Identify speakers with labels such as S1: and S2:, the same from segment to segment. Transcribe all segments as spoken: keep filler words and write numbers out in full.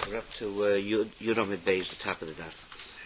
S1: We're up to uh, Yud Yud Beis, the top of the daf.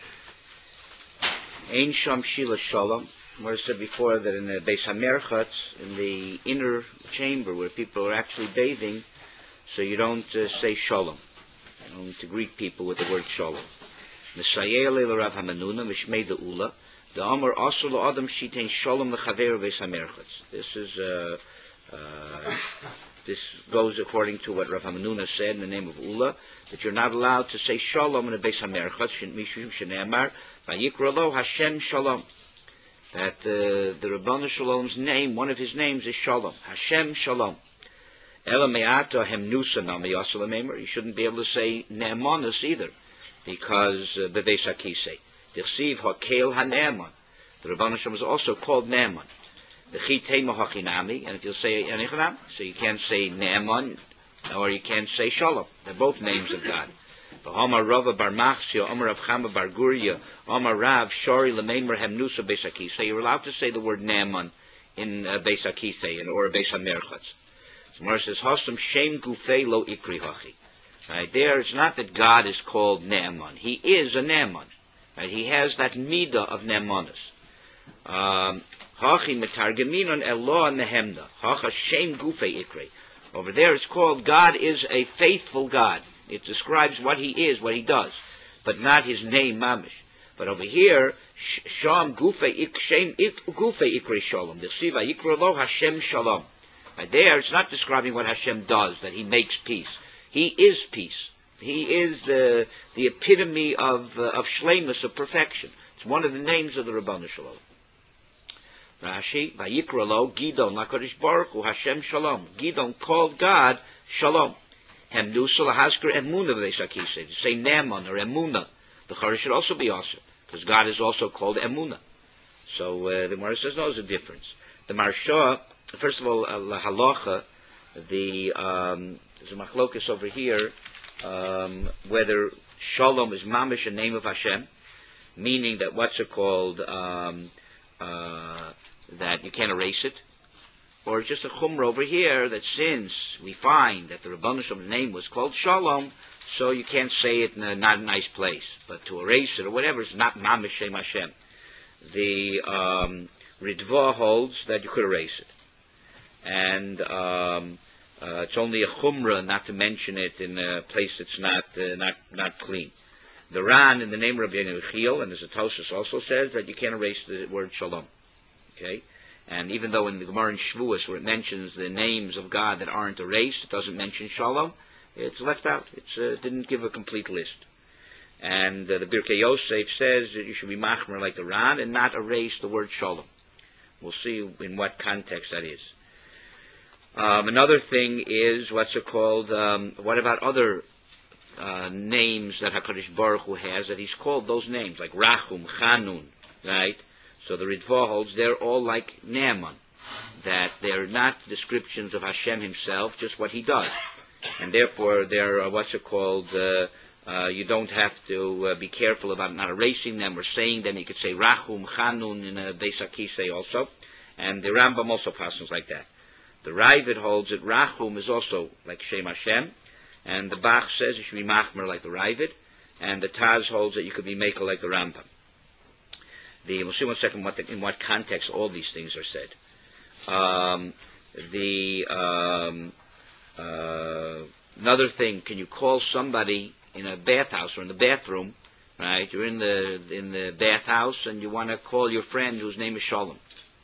S1: Ein Sham Shila Shalom. Where I said before that in the Beis HaMerchatz, in the inner chamber where people are actually bathing, so you don't uh, say Shalom. You don't to greet people with the word Shalom. M'sayeh le Rav Hamanuna Mishmei de Ula. The Amar Asur lo Adam Shitein Shalom leChaver Beis HaMerchatz. This is uh, uh, this goes according to what Rav Hamanuna said in the name of Ula, that you're not allowed to say Shalom in the Beis HaMerchatz. Mishum Shene'amar Vayikra lo Hashem Shalom. That uh, the Rabbanu Shalom's name, one of his names is Shalom, Hashem Shalom. Ela me'ata hemnusa nami yasalamemer. You shouldn't be able to say Ne'emanus either, because bebeis hakisei. Dichsiv hakel hane'eman. The Rabbanu Shalom is also called Ne'eman. The chitema hachinami, and if you'll say Enichanam, so you can't say Ne'eman, or you can't say Shalom. They're both names of God. Omar Rava bar Machsio, Omar Rav Chama bar Guria, Omar Rav Shori Lemeimer Hemnusa Beis HaKisei. So you're allowed to say the word Ne'eman in uh, Beis HaKisei or Beis HaMerchatz. So Mar says, Hosam Shem Gufei Lo Ikri Hachi. Right there, it's not that God is called Ne'eman. He is a Ne'eman. Right? He has that midah of Ne'emanus. Hachi Metargeminon Eloah Nehemda. Hacha Shem Gufei Ikri. Over there, it's called God is a faithful God. It describes what he is, what he does, but not his name, mamish. But over here, Sham Gufei Shem Gufei Ikri Shalom. Dichsiva Yikra Lo Hashem Shalom. Right there, it's not describing what Hashem does, that he makes peace. He is peace. He is uh, the epitome of uh, of shleimus, of perfection. It's one of the names of the Rabbanu Shalom. Rashi Vayikra Lo Gidon Lakadosh Baruch Hu Hashem Shalom. Gidon called God Shalom. Hemnusa lahasker emuna Beis HaKisei. To say Ne'eman or emuna, the chara should also be also, because God is also called emuna. So uh, the Gemara says no, there's a difference. The Marsha, first of all, uh, halacha, the um, there's a machlokus over here, um, whether Shalom is mamish a name of Hashem, meaning that what's it called, um, uh, that you can't erase it. Or just a chumrah over here that since we find that the Rabbanu Shalom's name was called Shalom, so you can't say it in a not a nice place. But to erase it or whatever, it's not mamish Shem Hashem. The um, Ritva holds that you could erase it. And um, uh, it's only a chumrah not to mention it in a place that's not uh, not not clean. The Ran, in the name of Rabbi Yechiel, and as the Tosfos also says, that you can't erase the word Shalom. Okay? And even though in the Gemara in Shavuos, where it mentions the names of God that aren't erased, it doesn't mention Shalom, it's left out. It uh, didn't give a complete list. And uh, the Birkei Yosef says that you should be machmer like the Ran and not erase the word Shalom. We'll see in what context that is. Um, another thing is, what's it called, um, what about other uh, names that HaKadosh Baruch Hu has, that he's called those names, like Rachum, Chanun, right? So the Ritva holds they're all like Ne'eman, that they're not descriptions of Hashem himself, just what he does. And therefore they're, uh, what's it called, uh, uh, you don't have to uh, be careful about not erasing them or saying them. You could say Rachum, Chanun in a Beis HaKisei also. And the Rambam also passes like that. The Ravid holds that Rachum is also like Shem Hashem. And the Bach says you should be Machmer like the Ravid. And the Taz holds that you could be Maker like the Rambam. The, we'll see one second what the, in what context all these things are said. Um, the um, uh, another thing, can you call somebody in a bathhouse or in the bathroom, right? You're in the in the bathhouse and you want to call your friend whose name is Shalom.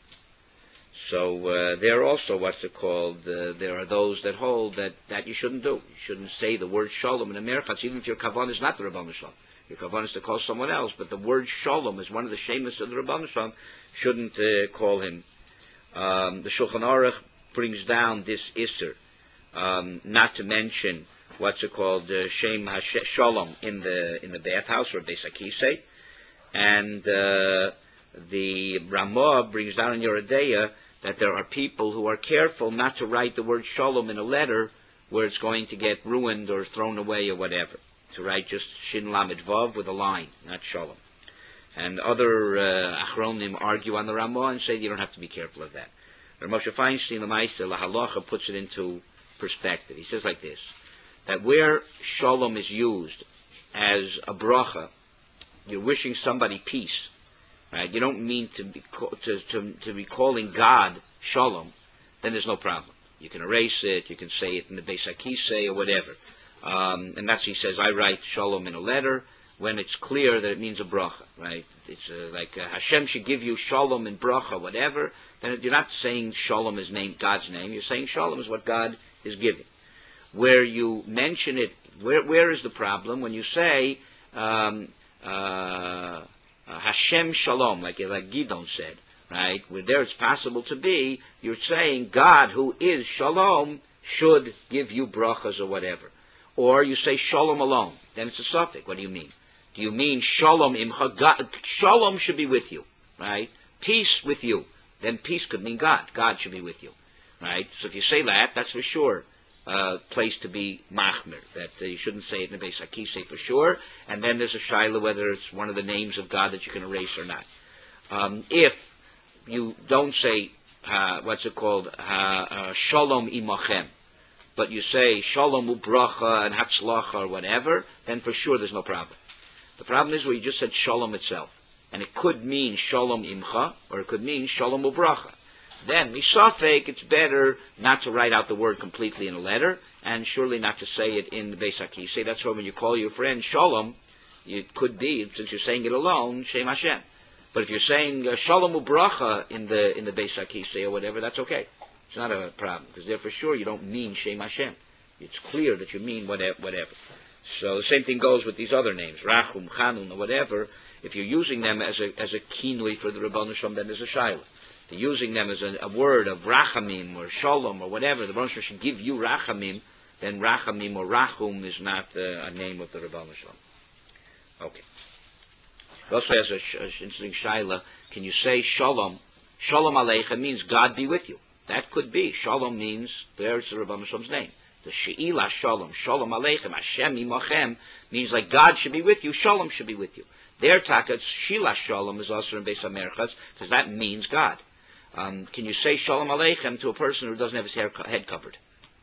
S1: So uh, there also, what's it called? Uh, there are those that hold that, that you shouldn't do. You shouldn't say the word Shalom in a merchatz, even if your kavan is not the Rabbanu Shalom. Your kavan is to call someone else, but the word Shalom is one of the shemus of the Rabbanu Shalom. Shouldn't uh, call him. Um, the Shulchan Aruch brings down this Isser, um, not to mention what's it called, uh, Shem Hashem Shalom in the in the bathhouse or Beis HaKisei, and uh, the Ramah brings down in Yoredeya that there are people who are careful not to write the word Shalom in a letter where it's going to get ruined or thrown away or whatever. To write just Shin Lamed Vav with a line, not Shalom. And other uh, Achronim argue on the Ramah and say you don't have to be careful of that. Rav Moshe Feinstein, the Meister, La Halacha, puts it into perspective. He says like this. that where shalom is used as a bracha, you're wishing somebody peace, right? You don't mean to be to, to, to be calling God shalom, then there's no problem. You can erase it, you can say it in the Beis HaKisei or whatever. Um, and that's, he says, I write shalom in a letter when it's clear that it means a bracha, right? It's uh, like uh, Hashem should give you shalom and bracha, whatever. Then you're not saying shalom is name, God's name. You're saying shalom is what God is giving. Where you mention it, where where is the problem? When you say um, uh, uh, Hashem shalom, like like Gidon said, right? Where there it's possible to be, you're saying God, who is shalom, should give you brachas or whatever. Or you say shalom alone, then it's a suffix. What do you mean? Do you mean shalom imcha? God, shalom should be with you, right? Peace with you. Then peace could mean God. God should be with you, right? So if you say that, that's for sure uh, place to be machmir. That uh, you shouldn't say it in the Beis HaKisei for sure. And then there's a shaila whether it's one of the names of God that you can erase or not. Um, if you don't say uh, what's it called uh, uh, shalom imachem, but you say shalom ubracha and hatzlacha or whatever, then for sure there's no problem. The problem is where you just said shalom itself. And it could mean shalom imcha, or it could mean shalom ubracha. Then, misafek, it's better not to write out the word completely in a letter, and surely not to say it in the Beis HaKisei. That's why when you call your friend shalom, it could be, since you're saying it alone, Shem Hashem. But if you're saying uh, shalom ubracha in the in the Beis HaKisei or whatever, that's okay. It's not a problem, because there for sure you don't mean Shem Hashem. It's clear that you mean whatever. whatever. So the same thing goes with these other names, Rachum, Chanun, or whatever. If you're using them as a as a kinui for the Rebbeinu Shalom, then there's a shaila. If you're using them as a, a word of rachamim or shalom or whatever, the Rebbeinu Shalom should give you rachamim, then rachamim or rachum is not uh, a name of the Rebbeinu Shalom. Okay. It also has an sh- interesting shaila. Can you say shalom? Shalom aleichem means God be with you. That could be. Shalom means, there's the Rebbeinu Shalom's name. The she'ilah shalom, shalom aleichem, Hashem imachem, means like God should be with you, shalom should be with you. Their takas, Shila Shalom, is also in Beis HaMerchas, because that means God. Um, can you say Shalom Aleichem to a person who doesn't have his hair co- head covered?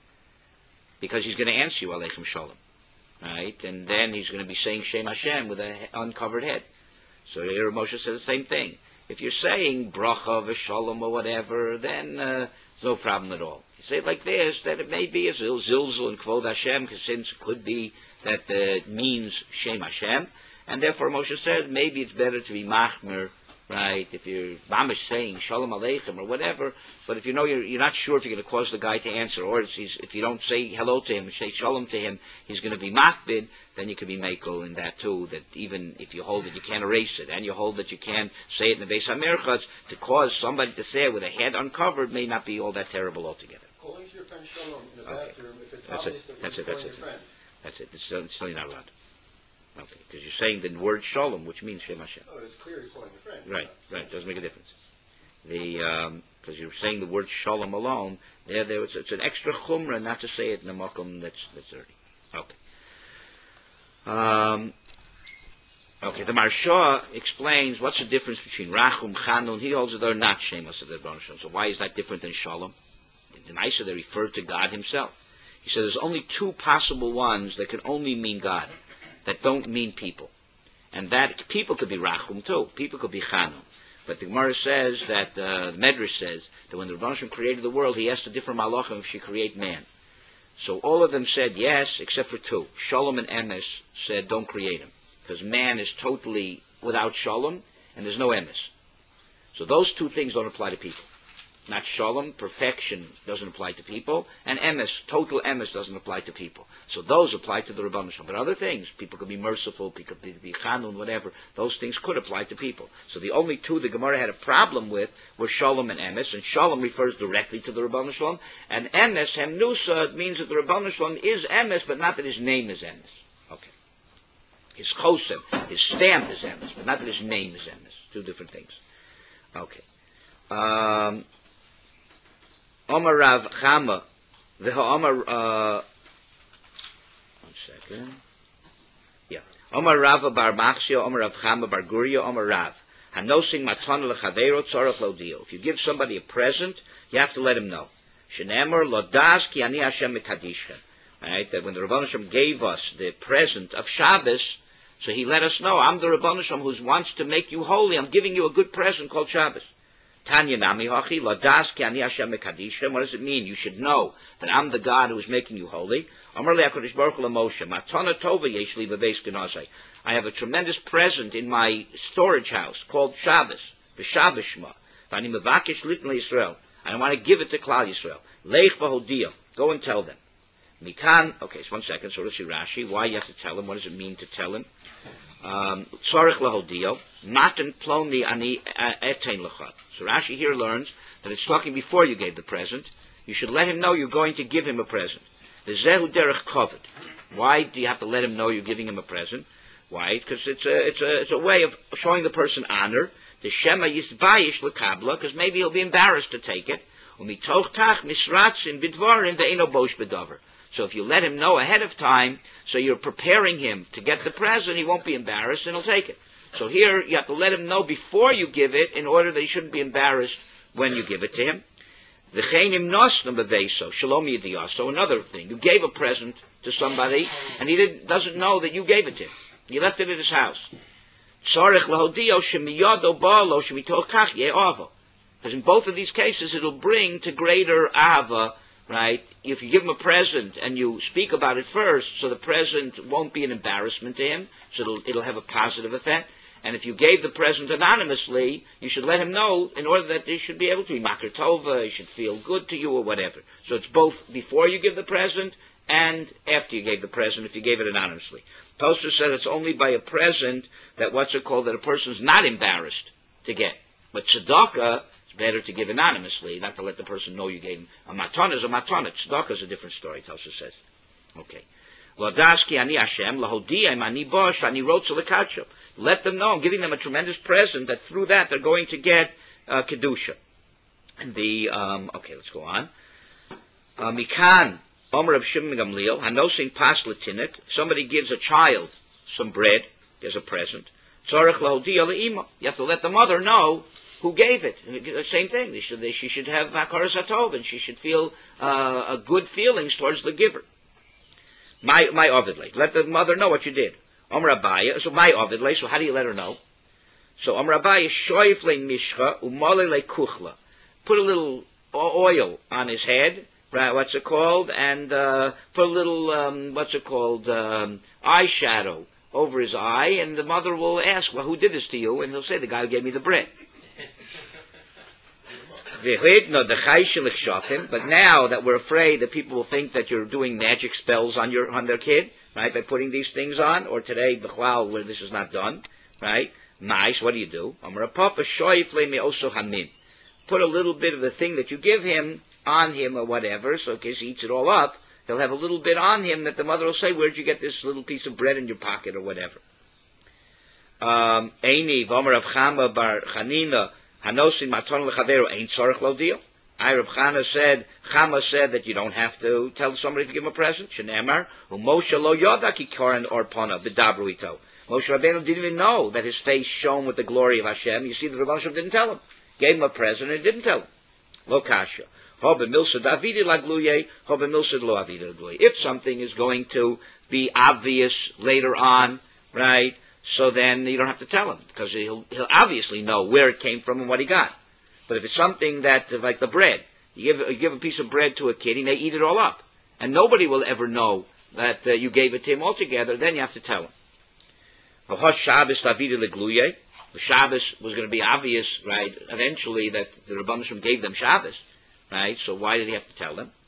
S1: Because he's going to answer you Aleichem Shalom, right? And then he's going to be saying Shem Hashem with an uncovered head. So here Moshe says the same thing. If you're saying Bracha v'Shalom or whatever, then uh, there's no problem at all. You say it like this, that it may be a zil, zilzul and Kvod Hashem, because since it could be that uh, it means Shem Hashem. And therefore Moshe says maybe it's better to be machmer, right? If you're mamish saying shalom aleichem or whatever, but if you know you're, you're not sure if you're going to cause the guy to answer, or if, he's, if you don't say hello to him and say shalom to him, he's going to be machbid, then you can be makel in that too. That even if you hold it, you can't erase it, and you hold that you can't say it in the Beis HaMerchas, to cause somebody to say it with a head uncovered may not be all that terrible altogether.
S2: Calling to your friend shalom in the
S1: Okay.
S2: bathroom, if it's
S1: That's
S2: obvious
S1: it.
S2: that
S1: That's
S2: you're
S1: it. That's
S2: calling
S1: it.
S2: your friend.
S1: That's it. It's still, it's still not allowed. Okay, because you're saying the word shalom, which means Shem Hashem.
S2: Oh, it's clear he's calling your friend.
S1: Right, right. Doesn't make a difference. The because um, you're saying the word shalom alone, there, there it's, it's an extra chumrah not to say it in a makom that's that's dirty. Okay. Um, okay. The Marsha explains what's the difference between rachum, chanun. He holds that they're not shemas of the Rebbeinu Shalom. So why is that different than shalom? In the Maisa they refer to God Himself. He says there's only two possible ones that can only mean God, that don't mean people. And that people could be rachum too. People could be chanun. But the Gemara says that, uh, the Medrash says, that when the Rebbeinu Shalom created the world, he asked the different malachim if she create man. So all of them said yes, except for two. Shalom and Emes said don't create him, because man is totally without shalom, and there's no Emes. So those two things don't apply to people. Not shalom, perfection, doesn't apply to people, and emes, total emes, doesn't apply to people. So those apply to the Rebbeinu Shalom. But other things, people could be merciful, people could be chanun, whatever, those things could apply to people. So the only two the Gemara had a problem with were shalom and emes, and shalom refers directly to the Rebbeinu Shalom, and emes, hemnusa, means that the Rebbeinu Shalom is emes, but not that his name is emes. Okay. His chosem, his stamp is emes, but not that his name is emes. Two different things. Okay. Um... Omar Rav Chama, the Omar, uh, one second, yeah, Omar Rav Bar Machshia, Omar Rav Chama Bar Guria, Omar Rav, Hanosing Matana Lechavero Tzarach Lo Dio. If you give somebody a present, you have to let him know. Shenemar Lo Das Ki Ani Hashem Mekadishchem. right? That when the Rebbeinu Shem gave us the present of Shabbos, so he let us know, I'm the Rebbeinu Shem who wants to make you holy. I'm giving you a good present called Shabbos. Tanya nami hachi ladas ki ani Hashem mekadishem. What does it mean? You should know that I'm the God who is making you holy. Amar le HaKadosh Baruch Hu LaMoshe, matana tova yesh li bebeis genazai. I have a tremendous present in my storage house called Shabbos, b'Shabbos Shema. V'ani mevakesh litn Yisrael. I want to give it to Klal Yisrael. Leich v'hodia. Go and tell them. Mikan. Okay, so one second. So let's see Rashi. Why you have to tell him? What does it mean to tell him? Tzarich lahodio. Matan ploni ani etein lecha. So Rashi here learns that it's talking before you gave the present. You should let him know you're going to give him a present. The zehu derech koved. Why do you have to let him know you're giving him a present? Why? Because it's a it's a it's a way of showing the person honor. The shema yisvayish lekabla, because maybe he'll be embarrassed to take it. Umitoch tach misratzin bidvarim ve'eno bosh bedavar. So if you let him know ahead of time, so you're preparing him to get the present, he won't be embarrassed and he'll take it. So here you have to let him know before you give it, in order that he shouldn't be embarrassed when you give it to him. So another thing, you gave a present to somebody, and he didn't, doesn't know that you gave it to him. You left it at his house. Because in both of these cases, it'll bring to greater ahava, right? If you give him a present and you speak about it first, so the present won't be an embarrassment to him, so it'll, it'll have a positive effect. And if you gave the present anonymously, you should let him know in order that he should be able to be makar tova, he should feel good to you or whatever. So it's both before you give the present and after you gave the present, if you gave it anonymously. Tosfos said it's only by a present that what's it called, that a person's not embarrassed to get. But tzedakah, it's better to give anonymously, not to let the person know you gave him. A matana is a matana. Tzedakah is a different story, Tosfos says. Okay. Ladaski ani Hashem, lahodiim ani bosh, ani rotza lekacho. Let them know, I'm giving them a tremendous present, that through that they're going to get uh, kedusha. And the, um, okay, let's go on. Uh, Mikan, Omer of Shimon Gamliel, hanosin pas latinik. Somebody gives a child some bread as a present. Tzarech lahodia le'ima. You have to let the mother know who gave it. And the same thing. They should, they, she should have hakaras hatov, and she should feel uh, a good feelings towards the giver. My my ovidle. Let the mother know what you did. Omer Abaya. So my ovidle. So how do you let her know? So Omer Abaya shoyf le mishcha umale le kuchla. Put a little oil on his head. Right? What's it called? And uh, put a little um, what's it called? Um, eyeshadow over his eye. And the mother will ask, "Well, who did this to you?" And he'll say, "The guy who gave me the bread." But now that we're afraid that people will think that you're doing magic spells on your on their kid, right, by putting these things on, or today, b'chlal, where this is not done, right? Nice, what do you do? Put a little bit of the thing that you give him on him or whatever, so in case he eats it all up, he'll have a little bit on him that the mother will say, where'd you get this little piece of bread in your pocket or whatever? Um, Eini, Vomer of Chama bar Chanina, Hanosin maton lechaveru ain't tzarich lo deal. I, Reb Chana said, Chama said that you don't have to tell somebody to give him a present. Shenemar, Moshe lo yoda ki koren or pona b'dabru ito. Moshe Rabbeinu didn't even know that his face shone with the glory of Hashem. You see, the Rebbeinu Shem didn't tell him. Gave him a present and didn't tell him. Lo kasha. Hobe milsa davidi lagluye, hobe milsa lo avidi lagluye. If something is going to be obvious later on, right? So then you don't have to tell him, because he'll, he'll obviously know where it came from and what he got. But if it's something that, like the bread, you give, you give a piece of bread to a kid, he may eat it all up. And nobody will ever know that uh, you gave it to him altogether, then you have to tell him. The Shabbos was going to be obvious, right, eventually, that the Rebbeinu Shem gave them Shabbos, right? So why did he have to tell them?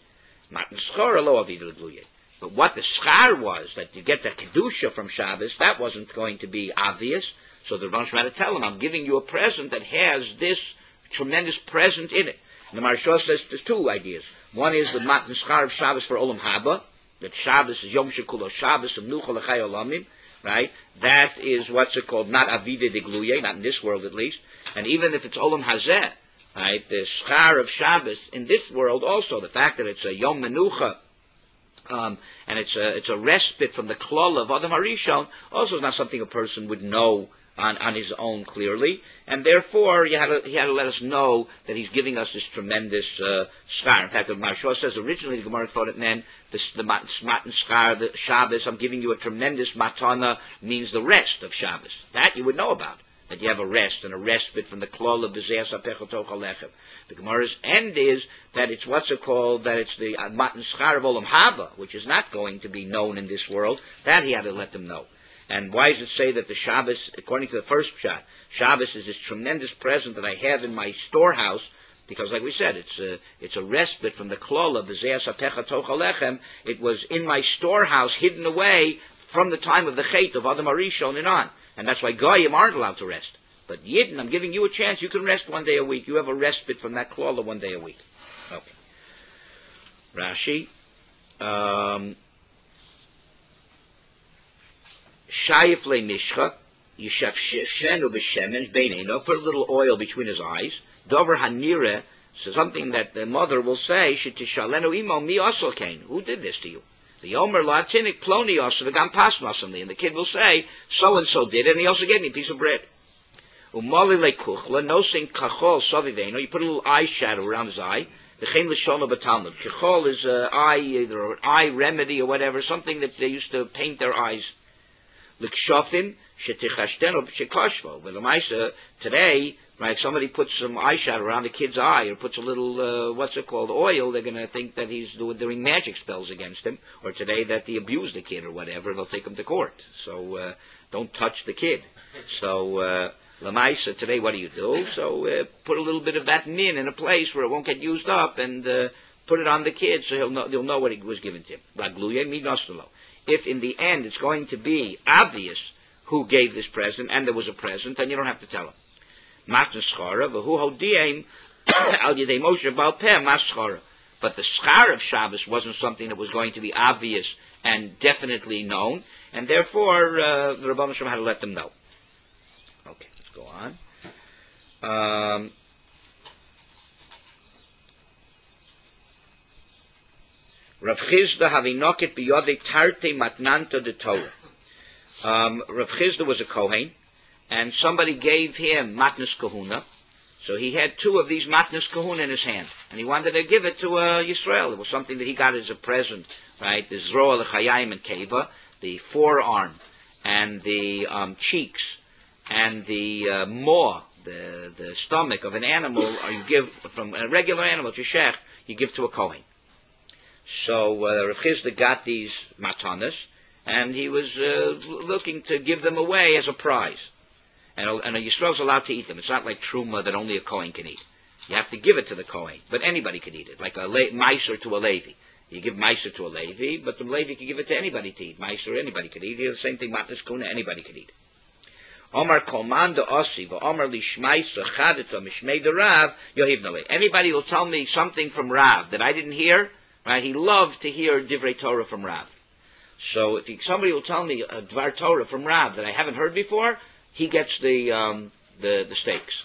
S1: But what the schar was, that you get the kedusha from Shabbos, that wasn't going to be obvious. So the Rebbeinu Shem had to tell him, I'm giving you a present that has this tremendous present in it. And the Maharsha says there's two ideas. One is the matan schar of Shabbos for Olam Haba, that Shabbos is Yom Shekulo Shabbos of Nucha L'chai Olamim, right? That is what's it called, not Avide de Gluye, not in this world at least. And even if it's Olam Hazeh, right, the schar of Shabbos in this world also, the fact that it's a Yom Menucha, Um, and it's a it's a respite from the klal of Adam Harishon. Also, is not something a person would know on, on his own clearly, and therefore he had, to, he had to let us know that he's giving us this tremendous uh, schar. In fact, the Maharsha says originally the Gemara thought it meant this, the matan schar, the Shabbos, I'm giving you a tremendous matana, means the rest of Shabbos. That you would know about, that you have a rest and a respite from the klal of b'zeas apecha tocha lechem. The Gemara's end is that it's what's it called, that it's the uh, matan schar of olam haba, which is not going to be known in this world. That he had to let them know. And why does it say that the Shabbos, according to the first shot, Shabbos is this tremendous present that I have in my storehouse? Because, like we said, it's a, it's a respite from the klola, b'zeas apecha tocha lechem. It was in my storehouse, hidden away from the time of the chait of Adam Arishon and on. And that's why Goyim aren't allowed to rest. But Yidden, I'm giving you a chance. You can rest one day a week. You have a respite from that klola one day a week. Okay. Rashi. Um... Shayif le mishcha, yishaf shenu b'shemen beineno, put a little oil between his eyes. Dover hanire, so something that the mother will say, shetishalenu imo mi also came. Who did this to you? The Omer latinik ploni also the gam pasmasonly, and the kid will say, so and so did it, and he also gave me a piece of bread. Umali le kuchla, no sing kachol saviveno, you put a little eyeshadow around his eye. The chen l'shona b'talmud. Kachol is an eye, either an eye remedy or whatever, something that they used to paint their eyes. L'kshofim shetichashtenu b'shekashvo. But the today, right, somebody puts some eyeshadow around a kid's eye or puts a little, uh, what's it called, oil, they're going to think that he's doing, doing magic spells against him, or today that he abused the kid or whatever, they'll take him to court. So uh, don't touch the kid. So uh, Lamaisa, today what do you do? So uh, put a little bit of that min in a place where it won't get used up and uh, put it on the kid so he'll know, he'll know what it was given to him. If in the end it's going to be obvious who gave this present and there was a present, then you don't have to tell him. But the schar of Shabbos wasn't something that was going to be obvious and definitely known, and therefore uh, the Rebbeinu Shem had to let them know. Okay, let's go on. Um, Rav Chizda havinoket biyodei tarte matnanta de Torah. Um, Rav Chizda was a Kohen, and somebody gave him matnas kahuna. So he had two of these matnas kahuna in his hand, and he wanted to give it to uh, Yisrael. It was something that he got as a present, right? The zroa lechayim and keva, the forearm, and the um, cheeks, and the uh, maw, the the stomach of an animal, or you give from a regular animal to shech, you give to a Kohen. So uh, Rav Chizda got these matanas, and he was uh, looking to give them away as a prize. And a, and a Yisrael's allowed to eat them. It's not like truma that only a Kohen can eat. You have to give it to the Kohen, but anybody could eat it, like a le- meiser to a Levi. You give meiser to a Levi, but the Levi can give it to anybody to eat. Meiser, anybody could eat it. The same thing, matnas kuna, anybody could eat it. Omar komanda osi, Omar lishmaisa chadeta mishmei de Rav yohiv nale. Anybody will tell me something from Rav that I didn't hear. Right? He loved to hear Divrei Torah from Rav. So if he, somebody will tell me a Dvar Torah from Rav that I haven't heard before, he gets the um, the, the stakes.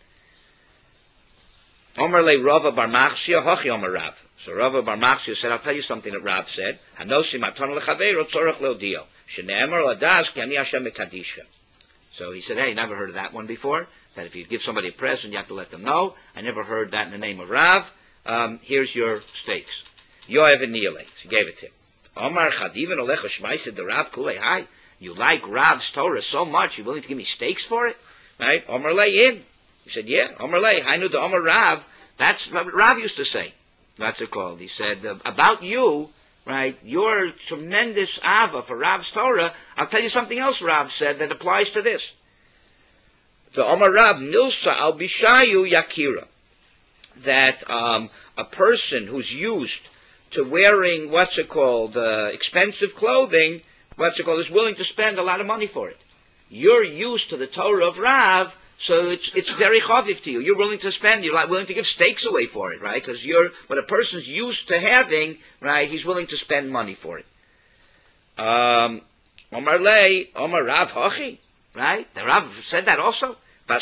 S1: Omer le Rava bar Machshia hochi Omer Rav. So Rava bar Machshia said, I'll tell you something that Rav said. Hanosi matan lechaveiro tzorach leodio. Shene'emer ladas ki ani Hashem mekadisha. So he said, hey, never heard of that one before. That if you give somebody a present, you have to let them know. I never heard that in the name of Rav. Um, here's your stakes. Yoav and Nile. She gave it to him. Omar Chadivan Alecha Shmaisa the Rav Kulei. Hi, you like Rav's Torah so much, you're willing to give me stakes for it? Right? Omar Lei in. He said, yeah, Omar Lei. I knew the Omar Rav. That's what Rav used to say. That's it called. He said, about you, right, your tremendous Ava for Rav's Torah, I'll tell you something else Rav said that applies to this. The Omar Rav Nilsa Al Bishayu Yakira. That um, a person who's used to wearing, what's it called, uh, expensive clothing, what's it called, is willing to spend a lot of money for it. You're used to the Torah of Rav, so it's it's very chaviv to you. You're willing to spend, you're like willing to give stakes away for it, right? Because you're, what a person's used to having, right, he's willing to spend money for it. Um, Omar Lei, Omar Rav Hochi, right? The Rav said that also.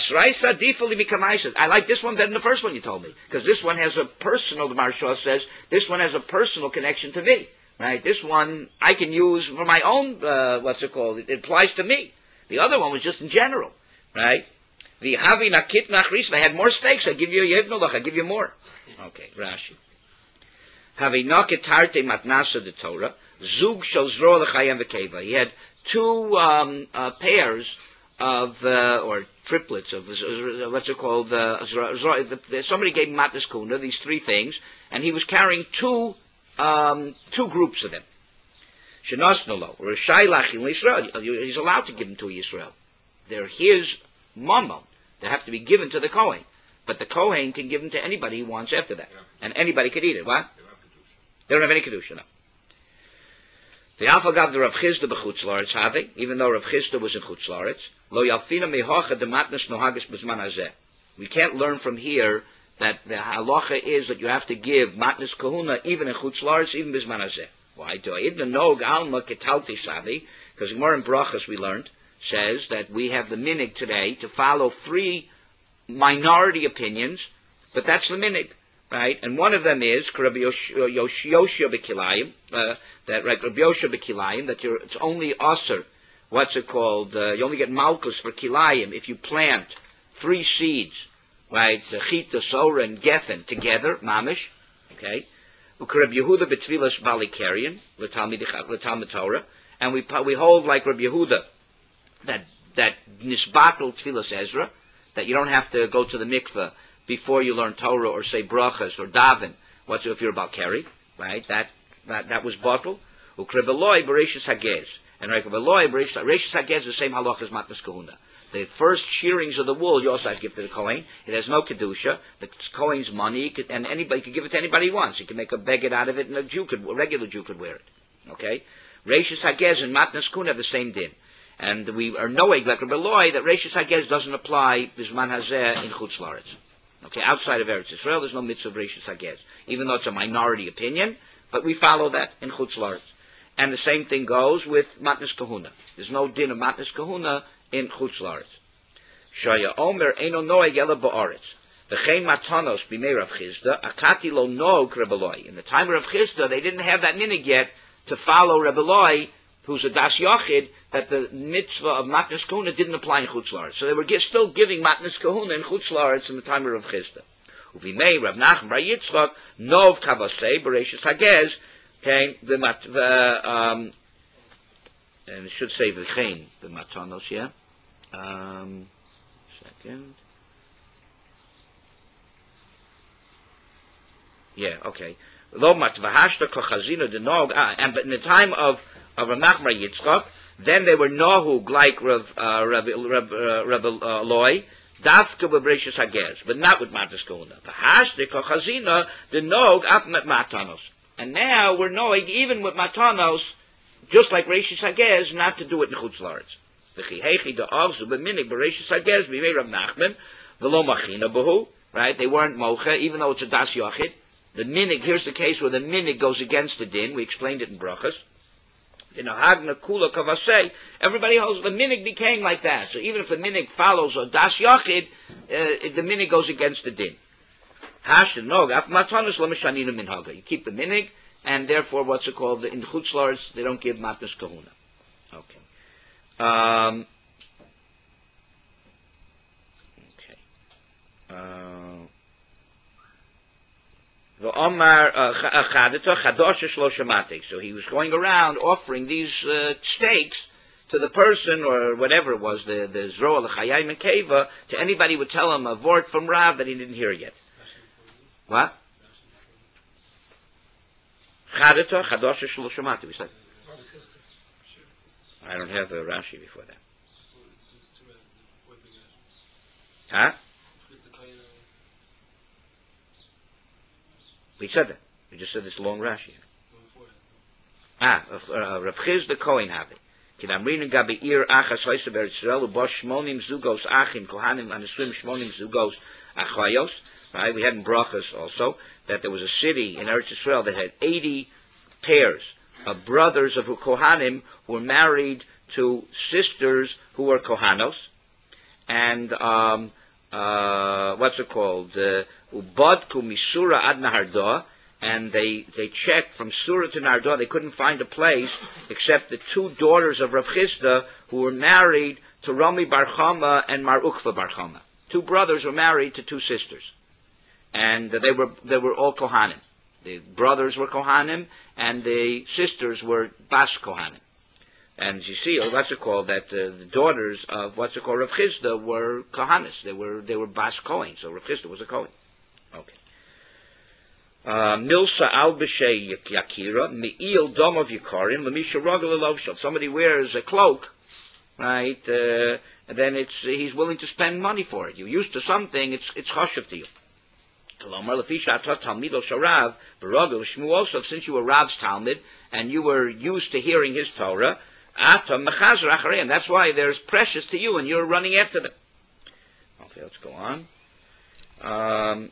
S1: I like this one better than the first one you told me, because this one has a personal, the Maharsha says, this one has a personal connection to me, right? This one I can use for my own, uh, what's it called, it, it applies to me. The other one was just in general. right? The Havi Nakit Nachris, they had more steaks, I give you a Yevnulach, I give you more. Okay, Rashi. Havi Nakit Tarte Matnasa de Torah, Zug Shel Zro L'Chayim V'Keva. He had two um, uh, pairs of, uh, or triplets of, uh, what's it called, uh, somebody gave him Matnas Kuna, these three things, and he was carrying two, um, two groups of them. Shenosnolo, or Shailach in Israel, he's allowed to give them to Israel. They're his mama. They have to be given to the Kohen. But the Kohen can give them to anybody he wants after that. And anybody could eat it. What? They don't have any Kedusha, no. The Alpha got the Rav Chisda b'chutz laretz have, even though Rav Chisda was in chutz laretz. Lo yalfina mehocha de matnas nohagas b'zman hazeh. We can't learn from here that the halacha is that you have to give matnas kahuna even in chutz laretz, even b'zman hazeh. Why do I? Idna nog alma ketalti savi, because more in brachas we learned, says that we have the minig today to follow three minority opinions, but that's the minig, right? And one of them is Rabbi Yoshia B'Kilayim, uh, that Rabbi Yoshia B'Kilayim, that you're, it's only aser, what's it called? Uh, you only get malchus for kilayim if you plant three seeds, right? The chita, sora, and geffen together, mamish, okay? Rabbi Yehuda B'Tvilas Balikarian, L'Talmid Torah, and we we hold like Rabbi Yehuda that that nisbatel Tfilas Ezra, that you don't have to go to the mikveh before you learn Torah or say brachas or daven. What's if you're about carry, right? That that that was bottle. Ukreveloi Bereshis Hagez, and Rekveloi Bereshis Hagez is the same halach as Matnas Kahuna. The first shearings of the wool you also have to give to the Kohen. It has no kedusha. The Kohen's money, could, and anybody could give it to anybody he wants. He can make a beged out of it, and a Jew could, a regular Jew could wear it. Okay, Reshis Hagez and Matnas Kahuna have the same din. And we are knowing, like Rabbi Loi, that Reshis Hagez doesn't apply Bizman Hazeh in Chutz Laretz. Okay, outside of Eretz Yisrael, there's no mitzvah of Reshis Hagez, even though it's a minority opinion, but we follow that in Chutz Laretz. And the same thing goes with Matnas Kahuna. There's no din of Matnas Kahuna in Chutz Laretz. Shaya Omer Eino Noeg Ela Ba'aretz. V'chein Matanos B'mei Rav Chisda Akati Lo Nog Rabbi Loi. In the time of Rav Chisda, they didn't have that minig yet to follow Rabbi Loi, who's a Das Yochid, that the mitzvah of Matnas Kahuna didn't apply in Chutz Laretz. So they were still giving Matnas Kahuna in Chutz Laretz in the time of Rav Chisda. Uvimei Rav Nachman Bar Yitzchak Nov Kavasei Bereshis Hagez came the mat the um and it should say V'chein the Matanos, yeah. Um, second. Yeah, okay. Lo matvahashta kochazino de nog. Ah, and but in the time of of Rav Nachman Bar Yitzchak, then they were nohug like Rav uh, Rav Rav uh, Rav uh, Loi, dafka b'Bereshis Hagez, but not with Matnas Kahuna. V'hashta kochazino de nog up met Matanos. And now we're knowing even with Matanos, just like Reshis Hagez, not to do it in Chutz Laretz. V'chihechi de avzu b'minig b'Reshis Hagez b'mei Rav Nachman v'lo machina b'hu. Right? They weren't mocha, even though it's a das yochid. The minig, here's the case where the minig goes against the din. We explained it in brachas. In a hagna kula kavasei, everybody holds the minig became like that. So even if the minig follows a das yochid, uh, the minig goes against the din. You keep the minig, and therefore, what's it called? In Chutz Laretz, they don't give Matnas Kahuna. Okay. Um, okay. Uh, so he was going around offering these uh, steaks to the person, or whatever it was, the the Zroa L'Chayim and Keva, to anybody who would tell him a word from Rav that he didn't hear yet. What? Chadata, Chadosha Shlo Shamati, we said. I don't have a Rashi before that. Huh? We said that. We just said this long Rashi. Ah, uh, Rav Chisda Kohen have it. Kidamrinu gabi ir achas hoysa beRisrael ubosh shmonim zugos achim kohanim anisrim shmonim zugos achayos. Right? We had in brachas also that there was a city in Eretz Yisrael that had eighty pairs of brothers of Kohanim who were married to sisters who were Kohanos, and um, uh, what's it called? Ubadku misura ad Nahardah, and they they checked from Surah to Nahardah. They couldn't find a place except the two daughters of Rav Chisda who were married to Rami bar Chama and Mar Ukva bar Chama. Two brothers were married to two sisters, and they were they were all Kohanim. The brothers were Kohanim, and the sisters were Bas Kohanim. And you see, what's it called? That uh, the daughters of what's it called Rav Chisda were Kohanis. They were they were Bas Kohen. So Rav Chisda was a Kohen. Okay. Uh, Milsa al b'shei yakira mi'il dom of yikarim l'misha ragel elovshel. Somebody wears a cloak, right? Uh, and then it's he's willing to spend money for it. You're used to something; it's it's chashuv to you. Since you were Rav's Talmud and you were used to hearing his Torah, that's why there's precious to you and you're running after them. Okay, let's go on. Um,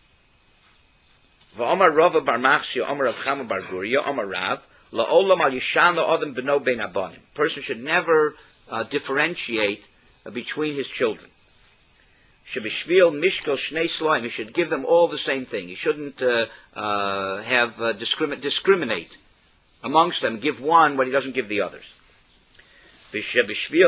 S1: person should never uh, differentiate uh, between his children. He should give them all the same thing. He shouldn't uh, uh, have uh, discrimin- discriminate amongst them, give one what he doesn't give the others. Because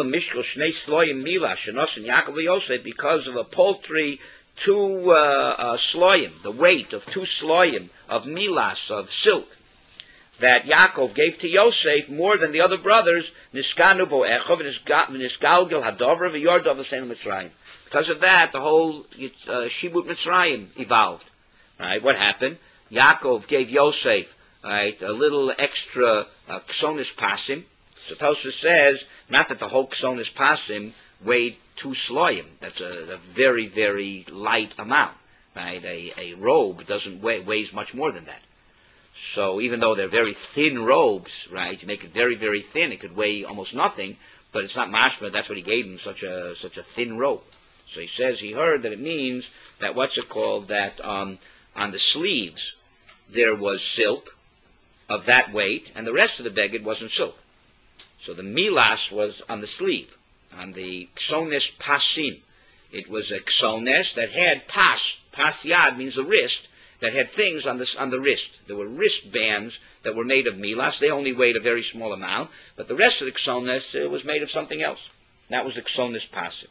S1: of a paltry two uh, uh, sloyim, the weight of two sloyim of milas, of silk, that Yaakov gave to Yosef more than the other brothers, niskanu bo'echov nisgalgel hadovra v'yordov l'seinu Mitzrayim. Because of that, the whole uh, Shibut Mitzrayim evolved. Right? What happened? Yaakov gave Yosef right, a little extra uh, Ksonis Pasim. So Tosfos says, not that the whole Ksonis Pasim weighed two sloyim. That's a, a very, very light amount. Right? A, a robe doesn't weigh, weighs much more than that. So even though they're very thin robes, right, you make it very, very thin, it could weigh almost nothing, but it's not mashma, that's what he gave him, such a such a thin robe. So he says he heard that it means that what's it called, that um, on the sleeves there was silk of that weight, and the rest of the beged wasn't silk. So the milas was on the sleeve, on the ksones pasim. It was a ksones that had pas, pas yad means the wrist, that had things on the, on the wrist. There were wristbands that were made of milas. They only weighed a very small amount, but the rest of the ksones uh, was made of something else. That was the ksones pasim.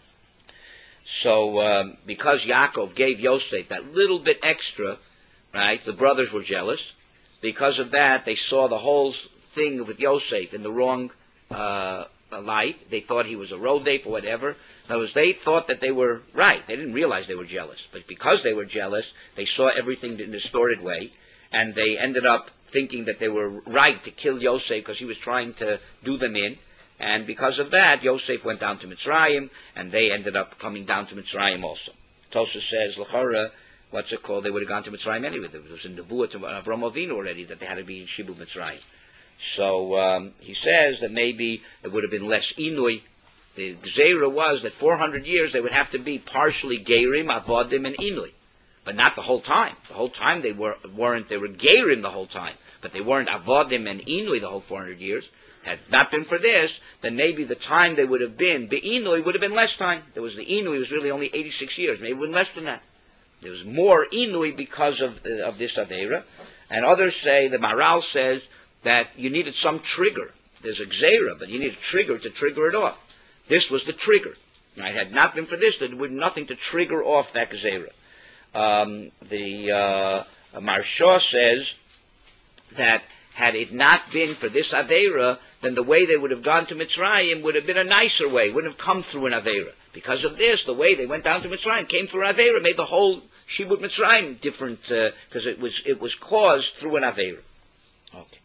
S1: So um, because Yaakov gave Yosef that little bit extra, right, the brothers were jealous. Because of that, they saw the whole thing with Yosef in the wrong uh, light. They thought he was a rodape or whatever. In other words, they thought that they were right. They didn't realize they were jealous. But because they were jealous, they saw everything in a distorted way, and they ended up thinking that they were right to kill Yosef because he was trying to do them in. And because of that, Yosef went down to Mitzrayim, and they ended up coming down to Mitzrayim also. Tosfos says, L'chora, what's it called? They would have gone to Mitzrayim anyway. There was in the Nevuah to Avraham Avinu already that they had to be in Shibut Mitzrayim. So um, he says that maybe it would have been less Inui. The Gzeira was that four hundred years they would have to be partially Gerim, Avodim, and Inui. But not the whole time. The whole time they were, weren't, they were Gerim the whole time. But they weren't Avodim and Inui the whole four hundred years. Had not been for this, then maybe the time they would have been, Be'inui would have been less time. There was the Inui was really only eighty-six years, maybe even less than that. There was more Inui because of uh, of this Aveira. And others say, the Maral says, that you needed some trigger. There's a Gzeira, but you need a trigger to trigger it off. This was the trigger. Right? Had not been for this, there would be nothing to trigger off that Gzeira. Um, the uh, Marsha says that had it not been for this Aveira, then the way they would have gone to Mitzrayim would have been a nicer way, wouldn't have come through an Aveira. Because of this, the way they went down to Mitzrayim came through an Aveira, made the whole Shibut Mitzrayim different, because uh, it was it was caused through an Aveira. Okay.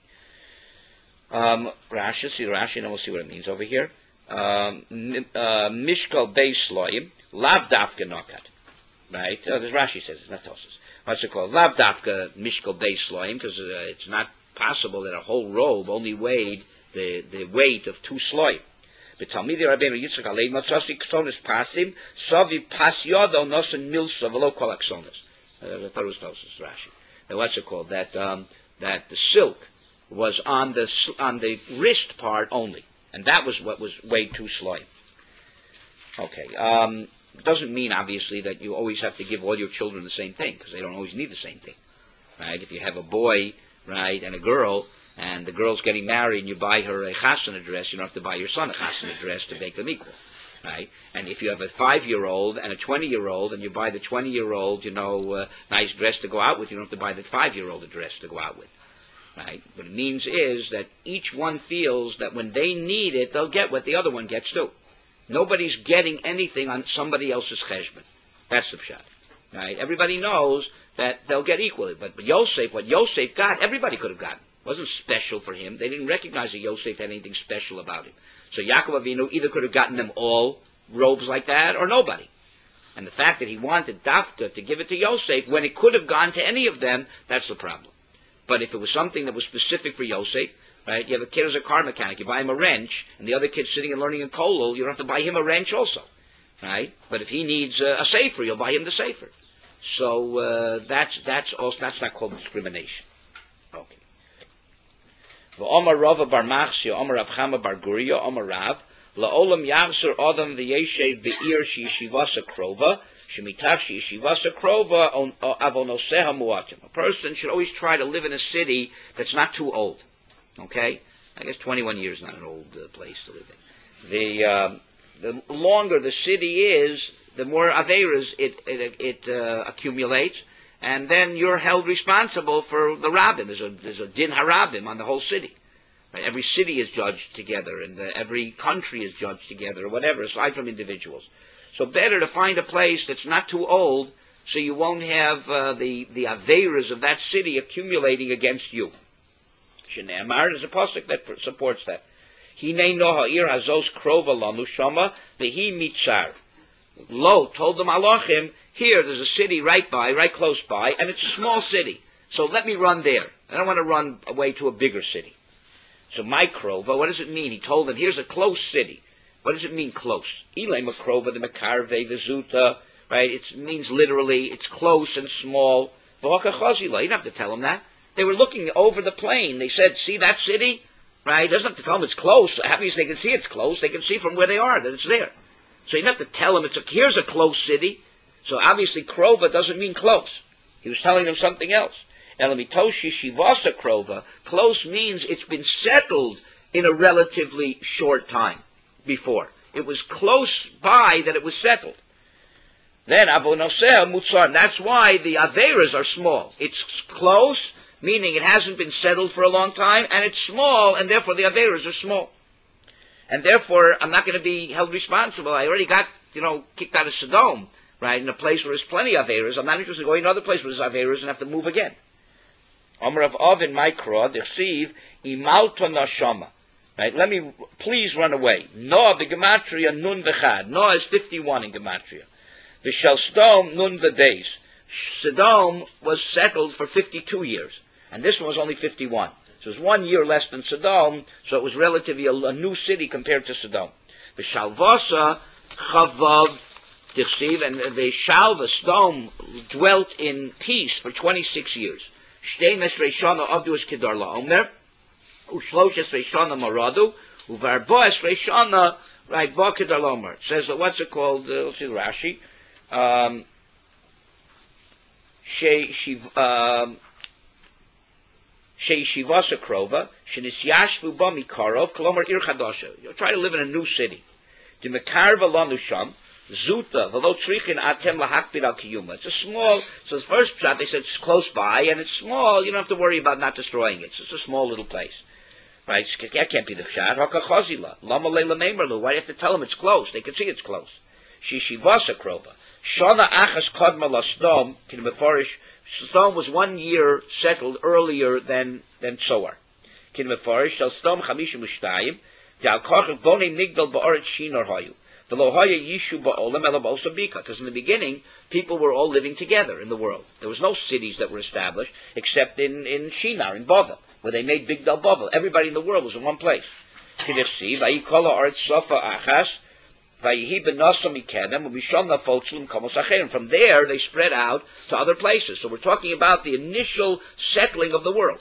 S1: Um, Rashi, see Rashi, and we'll see what it means over here. Um, uh, Mishkal Beis Loyim, Lav Dafka Nokat. Right? Oh, this Rashi says, it's not Tosfos. What's it called? Lav Dafka Mishkal Beis Loyim, because uh, it's not possible that a whole robe only weighed the, the weight of two sloim. B'talmidei Rabbeinu Yitzchak Aleid Matzasi Ksonis Pasim Savi Pas Yodo Nosen Milsa V'lo Kol Aksonis. I thought it was Tosfos, Rashi. Now what's it called? That um, that the silk was on the on the wrist part only, and that was what was weighed two sloim. Okay. Um, it doesn't mean obviously that you always have to give all your children the same thing, because they don't always need the same thing. Right? If you have a boy, right, and a girl, and the girl's getting married, and you buy her a chasana dress, you don't have to buy your son a chasana dress to make them equal, right? And if you have a five-year-old and a twenty-year-old, and you buy the twenty-year-old, you know, uh, nice dress to go out with, you don't have to buy the five-year-old a dress to go out with, right? What it means is that each one feels that when they need it, they'll get what the other one gets too. Nobody's getting anything on somebody else's cheshbon. That's the pshat, right? Everybody knows that they'll get equally, but Yosef, what Yosef got, everybody could have gotten. It wasn't special for him. They didn't recognize that Yosef had anything special about him. So Yaakov Avinu either could have gotten them all robes like that or nobody. And the fact that he wanted Dafka to give it to Yosef when it could have gone to any of them, that's the problem. But if it was something that was specific for Yosef, right, you have a kid who's a car mechanic, you buy him a wrench, and the other kid's sitting and learning in Kollel, you don't have to buy him a wrench also, right? But if he needs a, a safer, you'll buy him the safer. So uh, that's that's also that's not called discrimination. Okay. V'omar Rava bar Machsia, Omar Rav Chama bar Guria, Omar Rav, la'olam yavser adam v'yeshev be'ir she'yishivasa krova, shemitach she'yishivasa krova avonoseha muatim. A person should always try to live in a city that's not too old. Okay? I guess twenty-one years is not an old uh, place to live in. The, uh, the longer the city is, the more Averas it, it, it uh, accumulates, and then you're held responsible for the Rabbim. There's a, there's a Din Harabim on the whole city. Right? Every city is judged together, and uh, every country is judged together, or whatever, aside from individuals. So better to find a place that's not too old, so you won't have uh, the, the Averas of that city accumulating against you. Shneimar, there's a pasuk that supports that. Hinei no ha'ir hazos krova lanu shama vehi mitzar. Lo told the Malachim, here there's a city right by, right close by, and it's a small city. So let me run there. I don't want to run away to a bigger city. So my krova, what does it mean? He told them, here's a close city. What does it mean close? Ilay makrova, the makarve, the zuta, right? It means literally, it's close and small. You don't have to tell them that. They were looking over the plain. They said, see that city? Right? It doesn't have to tell them it's close. Obviously, they can see it's close. They can see from where they are that it's there. So you don't have to tell them, it's a, here's a close city. So obviously, krova doesn't mean close. He was telling them something else. Elamitoshi shivasa krova. Close means it's been settled in a relatively short time before. It was close by that it was settled. Then avonoseh mutzar. That's why the averas are small. It's close, meaning it hasn't been settled for a long time, and it's small, and therefore the averas are small. And therefore, I'm not going to be held responsible. I already got, you know, kicked out of Sodom, right, in a place where there's plenty of averas. I'm not interested in going to another place where there's averas and have to move again. Omer of Ovin Mikra, Dechsiv, Imalta Nashama. Right, let me, please run away. Noah, the Gematria, Nun Vechad. Noah is fifty-one in Gematria. Vishal Sodom, Nun V'Days. Sodom was settled for fifty-two years, and this one was only fifty-one. So it was one year less than Sodom, so it was relatively a, a new city compared to Sodom. The Shalvasa Chavav Tichsiv, and the Shalva, Sodom, dwelt in peace for twenty-six years. Shtei Mesrei Shana Avdu Kedar LaOmer, Ushlosh Esrei Shana Maradu, Uvarbo Esrei Shana, right, Bo Kedar LaOmer. It says, uh, what's it called? Uh, let's see, Rashi. Um, She, she, um, Sheishivasa Krova, Shenisyashvu Bami Karov, Kolomar Ir Chadasha. You'll try to live in a new city. Dimekarva Lanusham, Zuta, Velo Trichin Atem Lahakbid Al Kiyuma. It's a small, so the first shot they said it's close by, and it's small, you don't have to worry about not destroying it. It's just a small little place. Right? That can't be the shot. Haka Chazila, Lama Leila Neimerlu. Why do you have to tell them it's close? They can see it's close. Shishivasa Krova. Shana Achas Kodma Lasdom, Kinmeforish. Sodom was one year settled earlier than than Tzoar. Kin mefarish shel Sodom chamishim u'shtayim ve'al kochel bonei migdal ba'aretz shinor hayu v'lo haya yishu ba'olam ela ba'osa bika. Because in the beginning, people were all living together in the world. There was no cities that were established except in in Shinar, in Bavel, where they made Migdal Bavel. Everybody in the world was in one place. K'nefsi v'yikol ha'aretz sofa achas. From there, they spread out to other places. So we're talking about the initial settling of the world.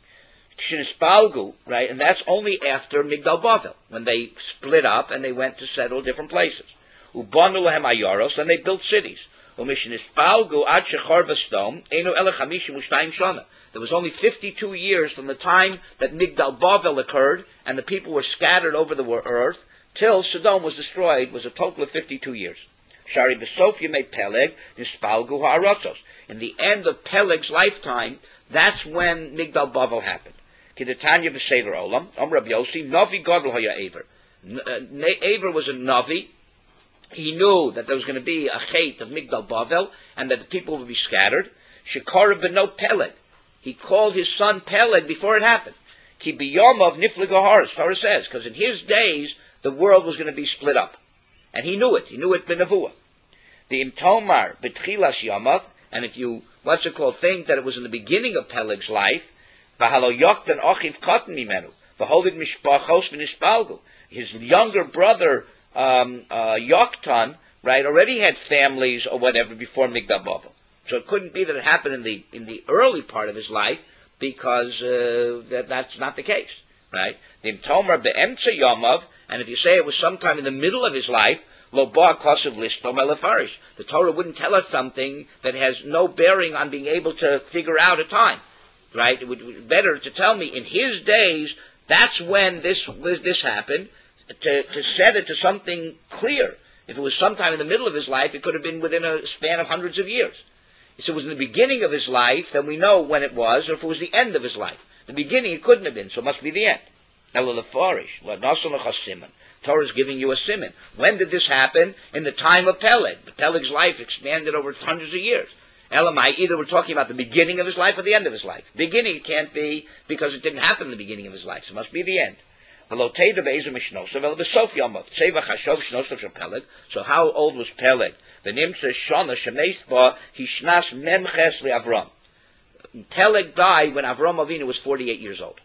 S1: Right? And that's only after Migdal Bavel, when they split up and they went to settle different places. And they built cities. There was only fifty-two years from the time that Migdal Bavel occurred and the people were scattered over the earth till Sodom was destroyed, was a total of fifty-two years. Shari B'sof Yemei Peleg Nispalgu Ha'arotzos. In the end of Peleg's lifetime, that's when Migdal Bavel happened. Kidetanya B'Seder Olam, Om Rab Yossi, Navi Gadol Haya Aver. Aver was a Navi. He knew that there was going to be a chait of Migdal Bavel and that the people would be scattered. Shekara B'no Peleg. He called his son Peleg before it happened. Ki B'yomov Nifligaharis, Torah says, because in his days the world was going to be split up. And he knew it. He knew it b'nevuah. The Imtomar B'tchilas Yomov, and if you, what's it called, think that it was in the beginning of Peleg's life, V'halo Yoktan Ochiv Katan Mimenu, V'hovid Mishpachos V'nispalgu. His younger brother, um, uh, Yoktan, right, already had families or whatever before Migdal Bavel. So it couldn't be that it happened in the in the early part of his life, because uh, that, that's not the case, right? The Imtomar Be'emtza Yomov, and if you say it was sometime in the middle of his life, Lo ba kosev listom elefarish. The Torah wouldn't tell us something that has no bearing on being able to figure out a time, right? It would be better to tell me in his days, that's when this this happened, to, to set it to something clear. If it was sometime in the middle of his life, it could have been within a span of hundreds of years. If it was in the beginning of his life, then we know when it was, or if it was the end of his life. The beginning it couldn't have been, so it must be the end. Torah is giving you a simon. When did this happen? In the time of Peleg. Peleg's life expanded over hundreds of years. Elamai, either we're talking about the beginning of his life or the end of his life. Beginning it can't be because it didn't happen in the beginning of his life, so it must be the end. So how old was Peleg? Peleg died when Avram Avinu was forty-eight years old.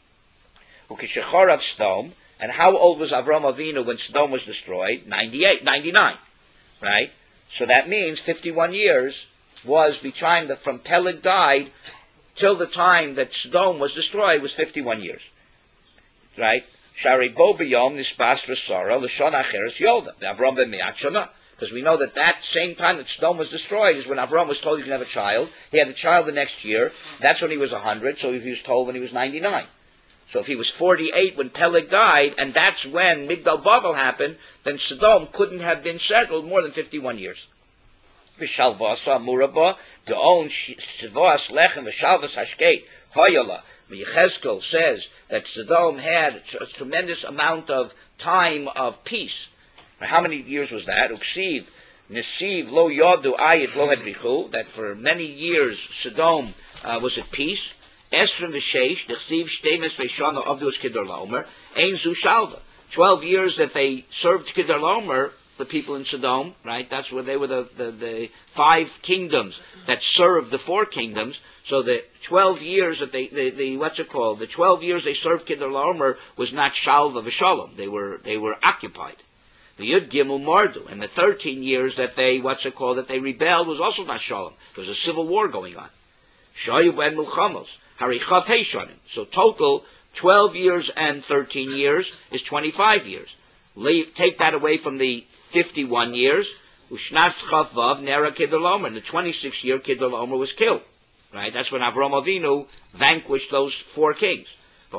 S1: And how old was Avram Avinu when Sodom was destroyed? ninety-eight, ninety-nine, right? So that means fifty-one years was between the, from Peleg died till the time that Sodom was destroyed was fifty-one years, right? Shari bo b'yom nispas v'sara l'shon acheres yolda. Avram b'me'at shana. Because we know that that same time that Sodom was destroyed is when Avram was told he could have a child. He had a child the next year. That's when he was one hundred, so he was told when he was ninety-nine. So if he was forty-eight when Peleg died, and that's when Migdal Bavel happened, then Sodom couldn't have been settled more than fifty-one years. V'shalvasa muraba de'on shivas lechem v'shalvas hashkeit hoyola. Yechezkel says that Sodom had a tremendous amount of time of peace. Now, how many years was that? Uksiv nesiv lo yodu ayit lo hedrichu. That for many years Sodom uh, was at peace. Esrim v'sheish nesiv shtemes v'shana avdus Kedar Laomer ein zu shalva. Twelve years that they served Kedar Laomer, the people in Sodom, right? That's where they were the, the, the five kingdoms that served the four kingdoms. So the twelve years that they, the, the what's it called? The twelve years they served Kedar Laomer was not shalva v'shalom. They were they were occupied. The Yud Gimel Mardu, and the thirteen years that they what's it called that they rebelled was also not shalom. There was a civil war going on. Shayu ben Mulchamos Harichav Heishanim. So total twelve years and thirteen years is twenty-five years. Leave take that away from the fifty-one years. Ushnas Chavav Nera Kedar Laomer. In the twenty-sixth year, Kedar Laomer was killed. Right? That's when Avram Avinu vanquished those four kings. So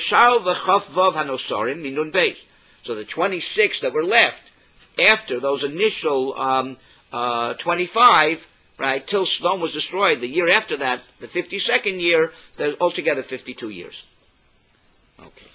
S1: the twenty-six that were left after those initial um, uh, twenty-five, right, till Sodom was destroyed, the year after that, the fifty-second year, there's altogether fifty-two years. Okay.